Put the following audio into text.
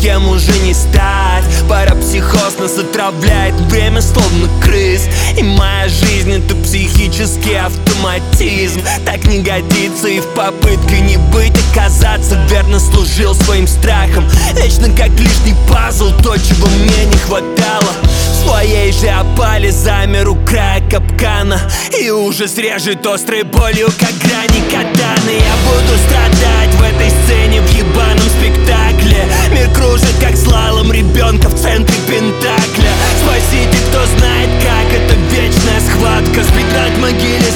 никем уже не стать. Парапсихоз нас отравляет, время словно крыс. И моя жизнь — это психический автоматизм. Так не годится, и в попытке не быть, оказаться верно служил своим страхам. Вечно как лишний пазл, то, чего мне не хватало. В своей же опале замер у края капкана, и ужас режет острой болью, как грани катаны. Я буду страдать в этой сцене, в ебаном спектакле. Мир кружит, как слалом ребенка в центре пентакля. Спасите, кто знает, как это вечная схватка. Сбегать в могиле